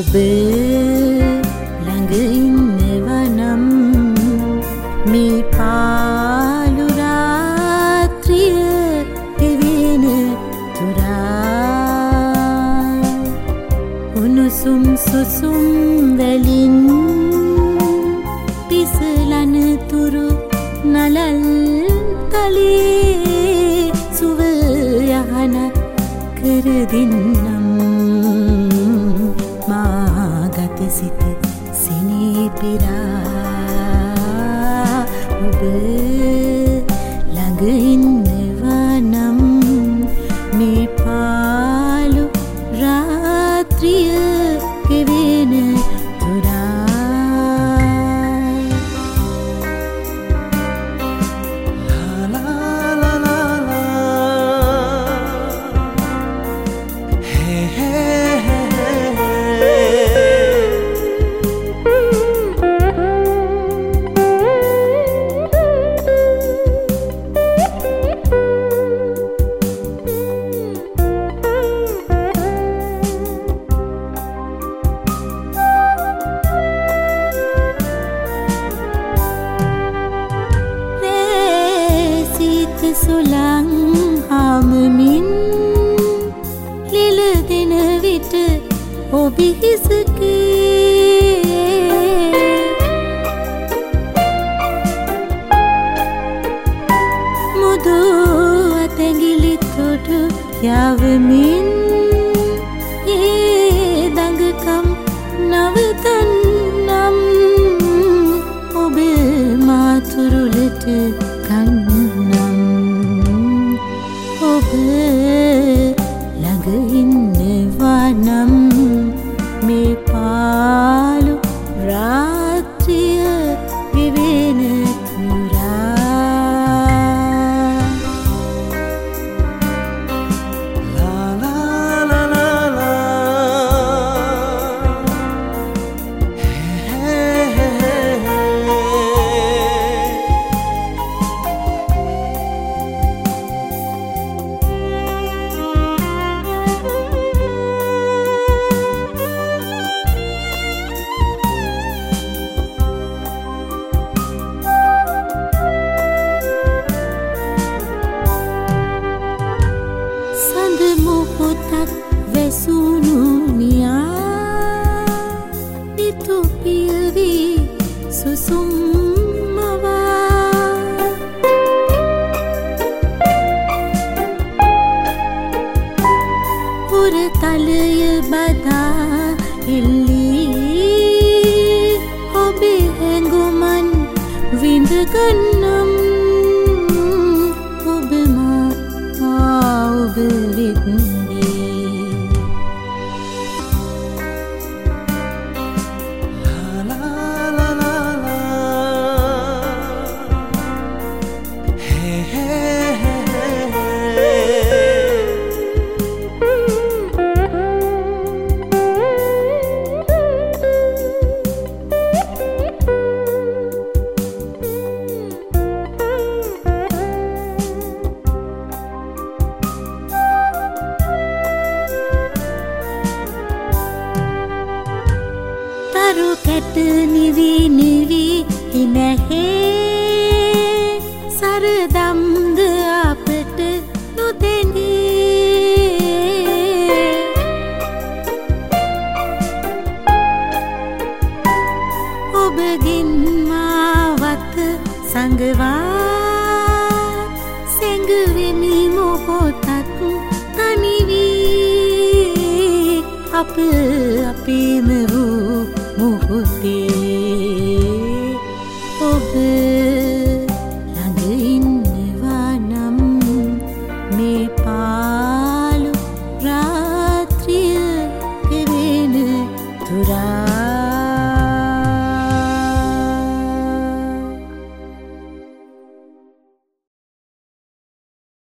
ඔබ ළඟ ඉන්නවා නම් මේ පාළු රාත්‍රිය ගෙවෙන තුරා උණුසුම් සුසුම් වැලින් පිසලන තුරු නලල් තලේ සුව යහන කර දෙන්නම් මාගත සිත සිනී පිරා ඔබ ළඟ ඉන්නවා නම් මේ පාළු රාත්‍රිය ගෙවෙන සුළං හාමමින් ලිල දෙන විට ඔබ හිසකේ මුදු අතැඟිලි තොටු යවමින් ඒ දඟකම් නවතන්නම් ඔබ මාතුරුලට කන්නම් ඔබ ළඟ ඉන්නවා නම් මේ පාළු රාත්‍රිය ගෙවෙන තුරා ලා ලා ලා ලා මොහොතක් වැසුණු නියා පිතු පියවි සුසුම් මවා පුරතලය බදා එල්ලී ඔබේ හැඟුමන් විඳගන්නම් ඔබ ඔබ වෙත්දී ලා ලා ලා ලා හේ හේ තරු කැට නිවි නිවි හිනැහේ සරදම්ද අපට නොදෙනේ ඔබගෙන් මාවත සංගවා සැඟවෙමි මොහොතක් තනිවී අප අපේම වූ මොහොතේ ඔබ ළඟ ඉන්නවා නම් මේ පාළු රාත්‍රිය ගෙවෙන තුරා